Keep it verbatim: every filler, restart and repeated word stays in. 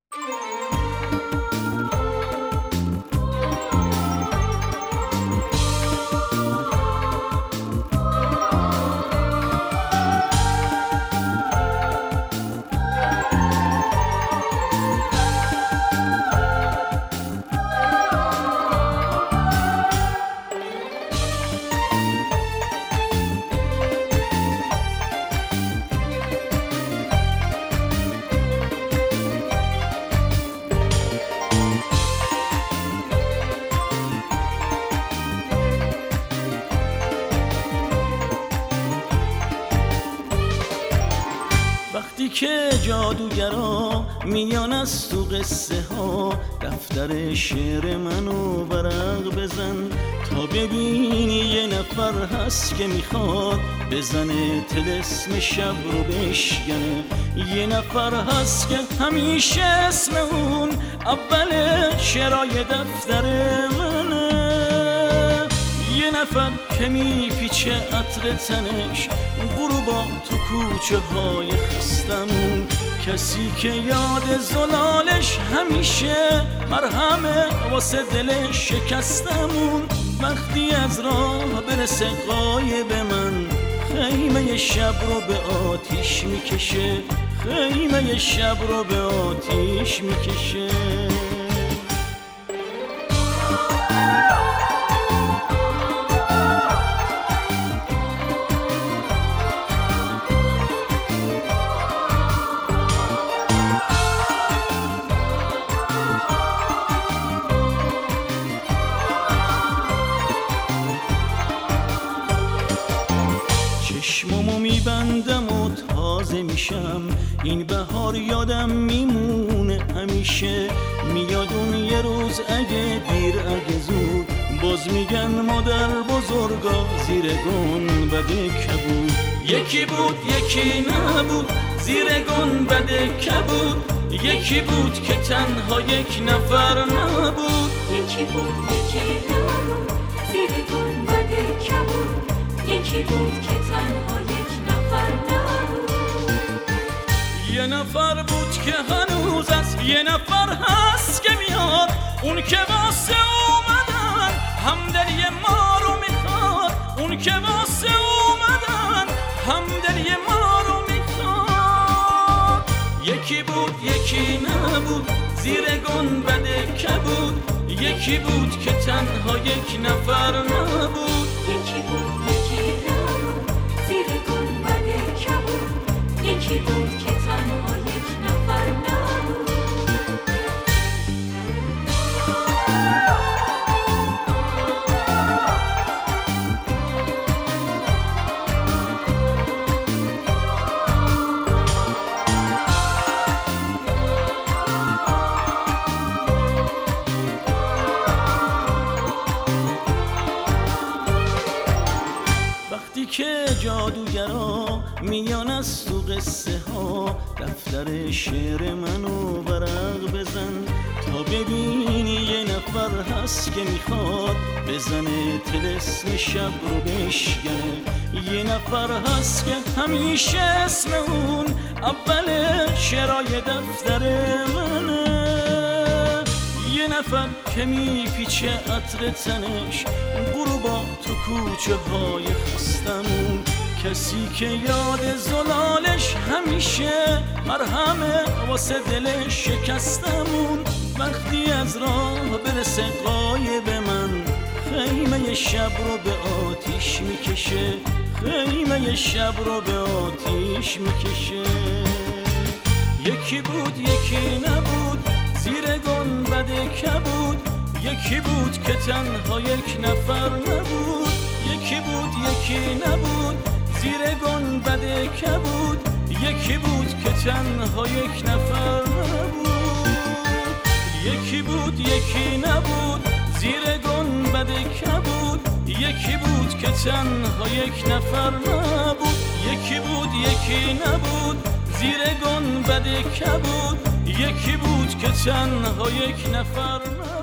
وقتی که جادوگرا میان از تو قصه ها دفتر شعر منو ورق بزن تا ببینی یه نفر هست که میخواد بزنه طلسم شب رو بشکنه. یه نفر هست که همیشه اسم اون اول شعرای دفتر منه. یه نفر که میپیچه عطر تنش غروبا تو کوچه های خستمون، کسی که یاد زلالش همیشه مرهمه واسه دل شکستمون. وقتی از راه برسه غایب من خیمه شب رو به آتیش میکشه، خیمه شب رو به آتیش میکشه. چشمامو میبندم و تازه میشم، این بهار یادم میمونه همیشه. میاد اون یه روز اگه دیر اگه زود، باز میگن مادر بزرگا زیر گنبد کبود. یکی بود یکی نبود زیر گنبد کبود، یکی بود که تنها یک نفر نبود. یکی بود یکی نبود زیر گنبد کبود، یکی بود که تنها یک نفر نبود. یه نفر بود که هنوز از یه نفر هست که میاد، اون که واسه اومدن همدلی ما رو میخواد، اون که واسه اومدن همدلی ما رو میخواد. یکی بود یکی نبود زیر گنبد کبود، یکی بود که تنها یک نفر نبود. یکی بود یکی نبود زیر گنبد کبود، یکی بود که تنها یک نفر نبود. وقتی که جادوگرا میان از تو قصه ها دفتر شعر منو ورق بزن تا ببینی یه نفر هست که میخواد بزنه طلسم شب رو بشکنه. یه نفر هست که همیشه اسم اون اول شعرای دفتر منه. یه نفر که میپیچه عطر تنش غروبا تو کوچه های خستمون، کسی که یاد زلالش همیشه مرهمه واسه دل شکستمون. وقتی از راه برسه غایب من خیمه شب رو به آتیش میکشه، خیمه شب رو به آتیش میکشه. یکی بود یکی نبود زیر گنبد کبود، یکی بود که تنها یک نفر نبود. یکی بود یکی نبود زیر گنبد کبود، یکی بود که تنها یک نفر نبود. یکی بود یکی نبود زیر گنبد کبود، یکی بود که تنها یک نفر نبود. یکی بود یکی نبود زیر گنبد کبود، یکی بود که تنها یک نفر نبود.